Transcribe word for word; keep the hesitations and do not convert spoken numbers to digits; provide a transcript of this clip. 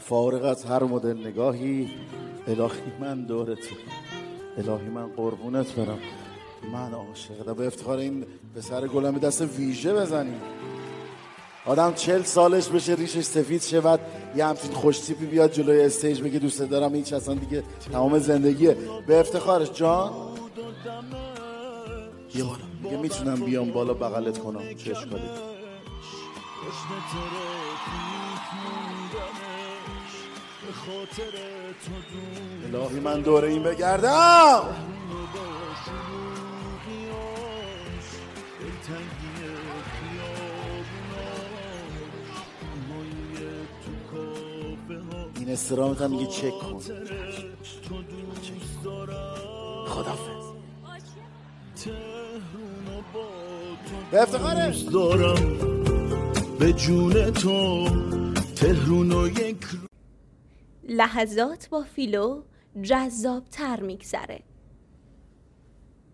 فارغ از هر مدل نگاهی، الهی من دور تو، الهی من قربونت برم، من عاشقم. به افتخار این پسر گلم دست ویژه بزنیم. آدم چل سالش بشه ریشش سفید شه بعد یه همچین خوش تیپی بیاد جلوی استیج بگه دوست دارم، هیچ اصلا دیگه تمام زندگیه. به افتخارش جان یه بالا دیگه میتونم بیام بالا بغلت کنم، چه اشکالی؟ الهی من دوره این بگردم. این استرامت هم میگه چک کن. خدافظ. به افتخارش دارم به جون تو تهرون و یک لحظات با فیلو جذاب تر میگذره.